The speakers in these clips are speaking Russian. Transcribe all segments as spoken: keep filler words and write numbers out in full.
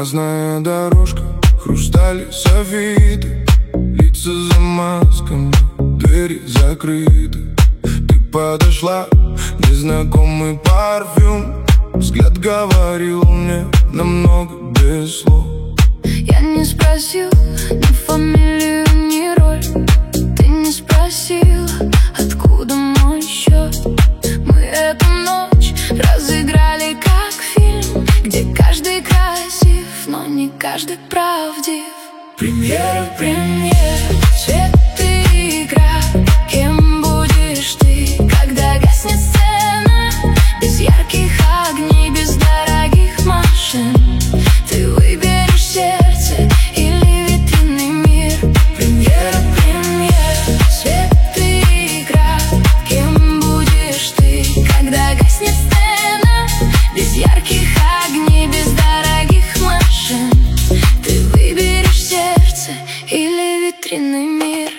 Грязная дорожка, хрустали софиты, лица за масками, двери закрыты. Ты подошла, незнакомый парфюм, взгляд говорил мне намного без слов. Я не спросил ни фамилию, ни роль. Ты не спросила, откуда мой счет. Мы эту ночь разыграли как фильм, где каждый красив, но не каждый правдив. Премьера, премьера, свет и игра. Кем будешь ты, когда гаснет сцена? Без ярких огней, без дорогих машин. Ты выберешь сердце или витринный мир. Премьера, премьера, свет и игра. Кем будешь ты, когда гаснет сцена? Без ярких огней, без дорогих машин. Ты выберешь сердце или витринный мир.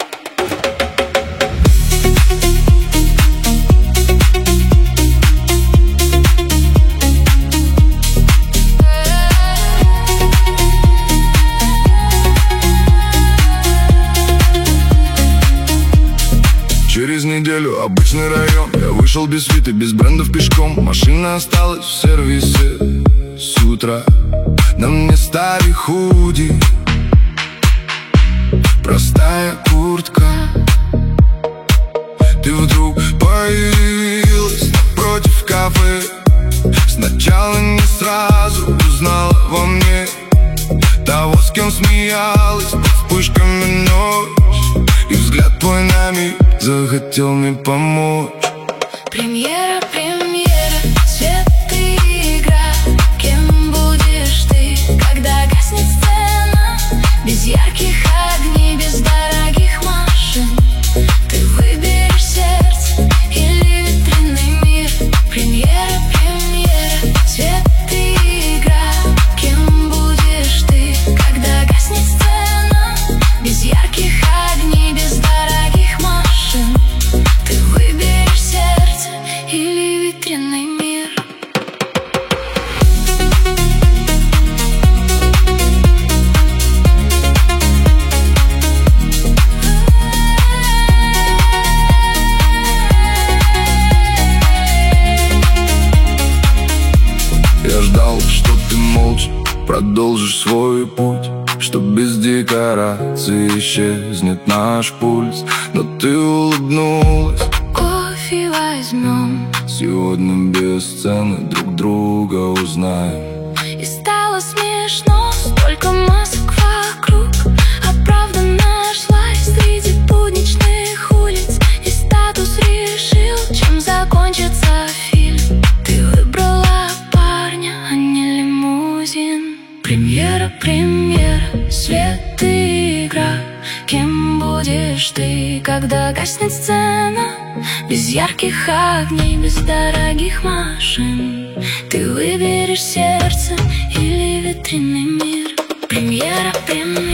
Через неделю обычный район. Я вышел без свиты, без брендов пешком. Машина осталась в сервисе. С утра на мне старый худи, простая куртка. Ты вдруг появилась напротив кафе. Сначала не сразу узнала во мне того, с кем смеялась под вспышками ночь. И взгляд твой на миг захотел мне помочь. Премьера, премьера, свет и игра. Кем будешь ты, когда гаснет сцена? Без ярких огней, без дорогих машин. Ты выберешь сердце или витринный мир. Премьера, премьера, свет и игра. Кем будешь ты, когда гаснет сцена? Без ярких огней, без дорогих машин. Ты выберешь сердце или витринный мир. Я ждал, что ты молча продолжишь свой путь, что без декораций исчезнет наш пульс. Но ты улыбнулась. Кофе возьмем, Сегодня без сцены друг друга узнаем. и стало смешно, столько масок вокруг, а правда нашлась среди будничных улиц. И статус решил, чем закончится фильм. Ты выбрала парня, а не лимузин. Премьера, премьера, свет и игра. Кем будешь ты, когда гаснет сцена? Без ярких огней, без дорогих машин. Ты выберешь сердце или витринный мир. Премьера, премьера.